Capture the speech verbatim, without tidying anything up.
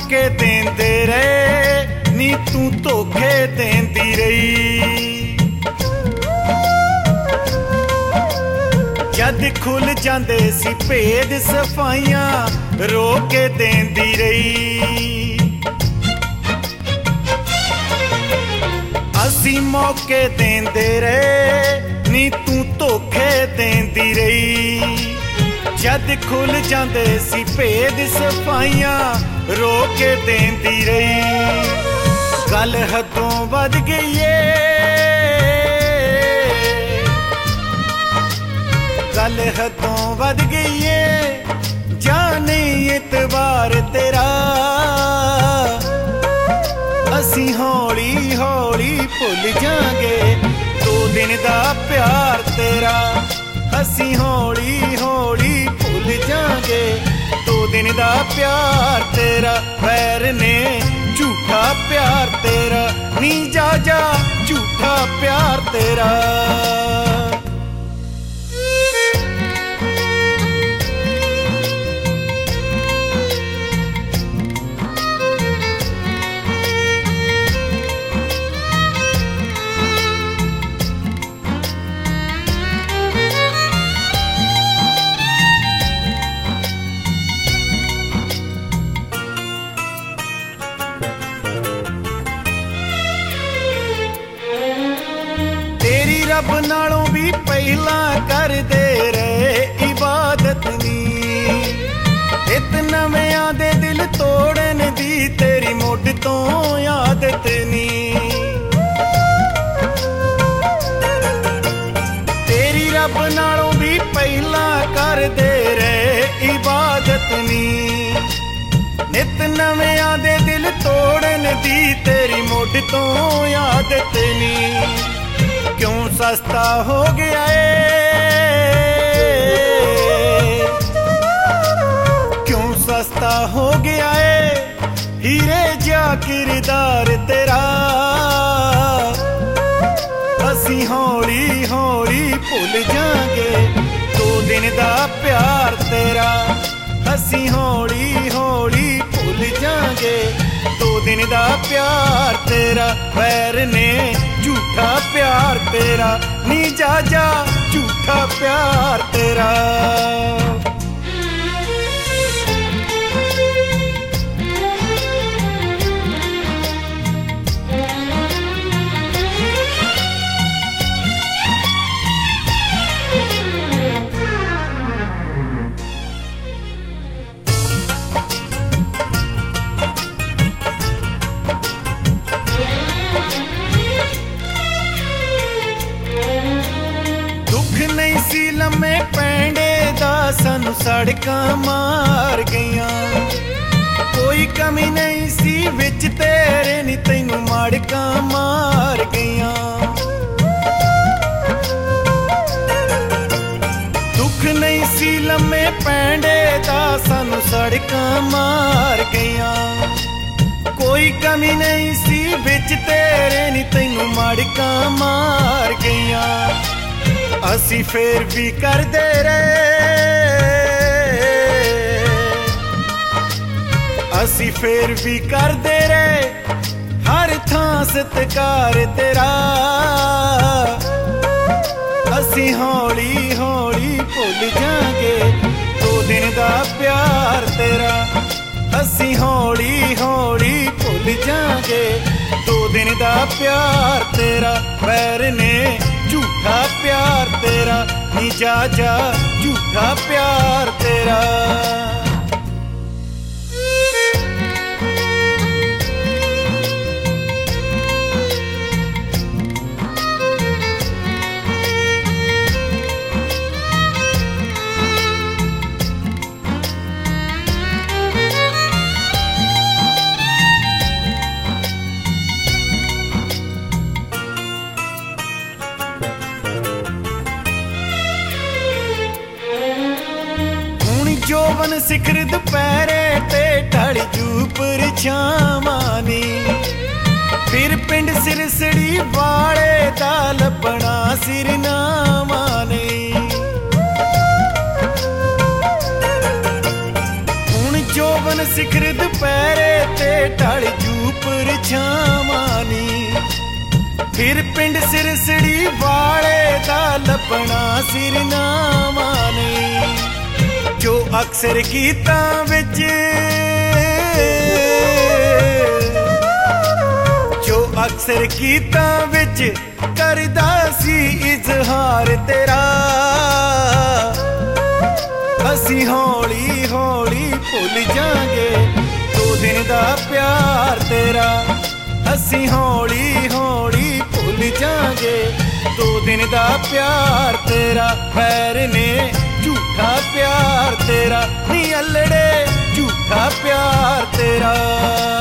मौके देंदे रहे नी तू धोखे देंदी रही। जद खुल जांदे सी भेद सफाइयां रोके देंदी रही। असी मौके देंदे रहे नी तू धोखे देंदी रही। जद खुल जांदे सी भेद सफाइयां रोके देंदी रही। गल हदों वध गई है, गल हदों वध गई है, जाने इतबार तेरा। असी हौली हौली भुल जांगे दो दिन दा प्यार तेरा। असी हौली हौली भुल जांगे दो दिन दा प्यार तेरा। वैर ने झूठा प्यार तेरा, नी जा जा झूठा प्यार तेरा। रब नालों भी पहला कर दे रहे इबादत नी। इत नव्या दे दिल तोड़न दी तेरी मुढ़ तो आदत नी। तेरी रब नालों भी पहला कर दे रहे इबादत नी। नित नव्या दे दिल तोड़न दी तेरी मुढ़ तो आदत नी। क्यों सस्ता हो गया है, क्यों सस्ता हो गया है हीरे जा किरदार तेरा। असी हौली हौली भुल जांगे दो दिन दा प्यार तेरा। असी हौली हौली भुल जांगे दो दिन दा प्यार तेरा। वैर ने झूठा प्यार तेरा, नी जा जा झूठा प्यार तेरा। लम्मे पैंडे दा सानू सड़कां मार गईयां। कोई कमी नहीं सी विच तेरे नी तैनू मड़कां मार गईयां। दुख नहीं सी लम्मे पैंडे दा सानू सड़कां मार गईयां। कोई कमी नहीं सी विच तेरे नी तैनू मड़कां मार गईयां। असी फेर भी कर दे रहे, असी फेर भी कर दे रहे हर थां सत्कार तेरा। असी हौली हौली भुल जांगे दो दिन दा प्यार तेरा। असी हौली हौली भुल जांगे दो दिन दा प्यार तेरा। वैर ने झूठा प्यार तेरा, नी जा जा झूठा प्यार तेरा। जोवन सिखर दुपहरे ते ढल जूपर छावानी। फिर पिंड सिरसड़ी वाले दा लभना सिरनामा नहीं। हुण जोवन सिखर दुपहरे ते ढल जू परछावां नी। फिर पिंड सिरसड़ी वाले दा लपना सिरनामा नहीं। जो अक्सर गीतां विच जो अक्सर गीतां विच करदा सी इजहार तेरा। असी हौली हौली भुल जांगे दो दिन दा प्यार तेरा। असी हौली हौली भुल जांगे दो दिन दा प्यार तेरा। पैर ने झूठा प्यार तेरा नी अल्लड़े झूठा प्यार तेरा।